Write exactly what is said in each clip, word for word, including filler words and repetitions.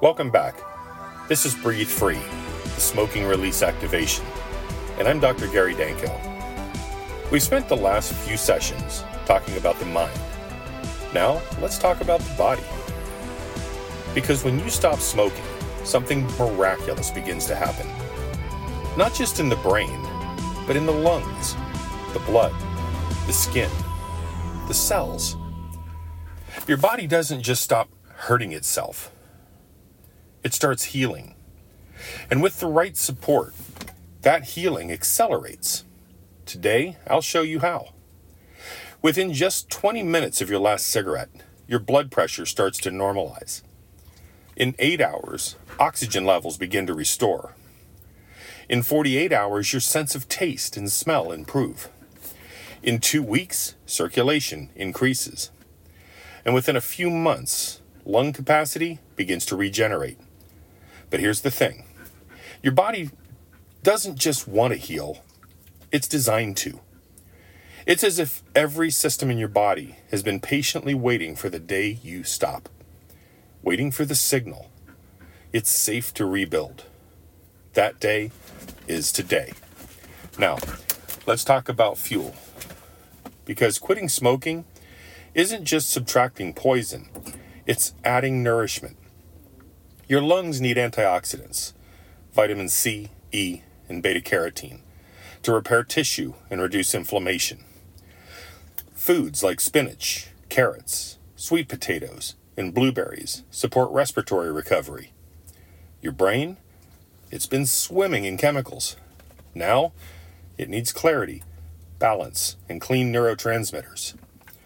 Welcome back. This is Breathe Free, the smoking release activation, and I'm Doctor Gary Danko. We've spent the last few sessions talking about the mind. Now, let's talk about the body. Because when you stop smoking, something miraculous begins to happen. Not just in the brain, but in the lungs, the blood, the skin, the cells. Your body doesn't just stop hurting itself. It starts healing. And with the right support, that healing accelerates. Today, I'll show you how. Within just twenty minutes of your last cigarette, your blood pressure starts to normalize. In eight hours, oxygen levels begin to restore. In forty-eight hours, your sense of taste and smell improve. In two weeks, circulation increases. And within a few months, lung capacity begins to regenerate. But here's the thing. Your body doesn't just want to heal. It's designed to. It's as if every system in your body has been patiently waiting for the day you stop. Waiting for the signal. It's safe to rebuild. That day is today. Now, let's talk about fuel. Because quitting smoking isn't just subtracting poison. It's adding nourishment. Your lungs need antioxidants, vitamin C, E, and beta-carotene, to repair tissue and reduce inflammation. Foods like spinach, carrots, sweet potatoes, and blueberries support respiratory recovery. Your brain, it's been swimming in chemicals. Now, it needs clarity, balance, and clean neurotransmitters.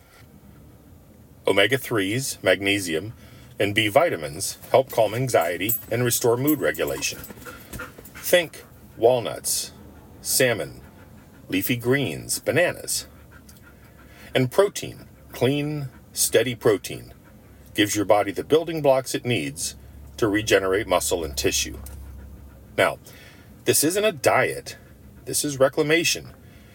omega threes, magnesium, and B vitamins help calm anxiety and restore mood regulation. Think walnuts, salmon, leafy greens, bananas. And protein, clean, steady protein, gives your body the building blocks it needs to regenerate muscle and tissue. Now, this isn't a diet. This is reclamation.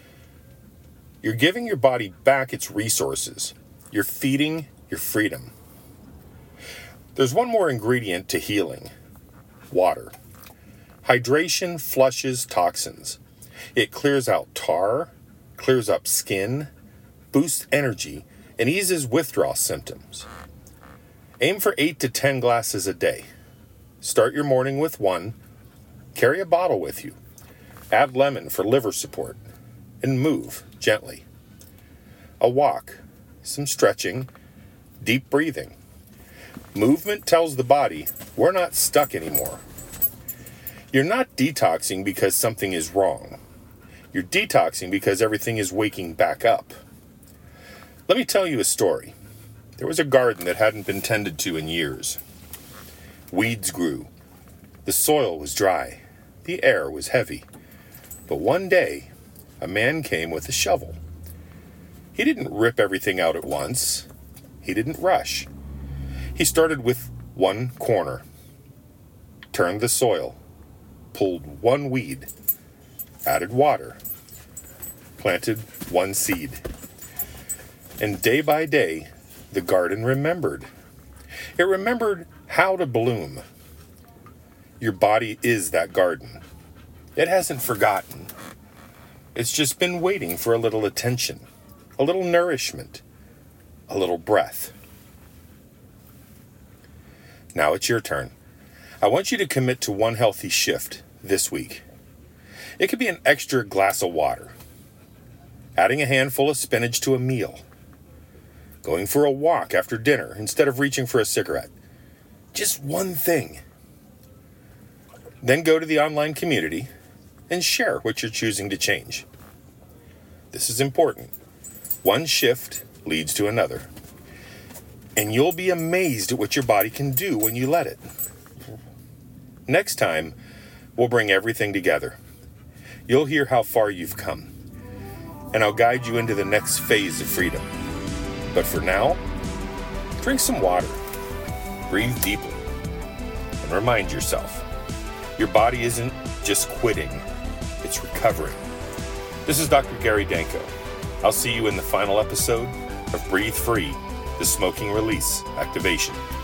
You're giving your body back its resources. You're feeding your freedom. There's one more ingredient to healing: water. Hydration flushes toxins. It clears out tar, clears up skin, boosts energy, and eases withdrawal symptoms. Aim for eight to ten glasses a day. Start your morning with one. Carry a bottle with you. Add lemon for liver support. And move gently. A walk, some stretching, deep breathing. Movement tells the body we're not stuck anymore. You're not detoxing because something is wrong. You're detoxing because everything is waking back up. Let me tell you a story. There was a garden that hadn't been tended to in years. Weeds grew. The soil was dry. The air was heavy. But one day, a man came with a shovel. He didn't rip everything out at once. He didn't rush. He started with one corner, turned the soil, pulled one weed, added water, planted one seed. And day by day, the garden remembered. It remembered how to bloom. Your body is that garden. It hasn't forgotten. It's just been waiting for a little attention, a little nourishment, a little breath. Now it's your turn. I want you to commit to one healthy shift this week. It could be an extra glass of water, adding a handful of spinach to a meal, going for a walk after dinner instead of reaching for a cigarette. Just one thing. Then go to the online community and share what you're choosing to change. This is important. One shift leads to another. And you'll be amazed at what your body can do when you let it. Next time, we'll bring everything together. You'll hear how far you've come. And I'll guide you into the next phase of freedom. But for now, drink some water. Breathe deeply. And remind yourself, your body isn't just quitting, it's recovering. This is Doctor Gary Danko. I'll see you in the final episode of Breathe Free, the Smoking Release Activation.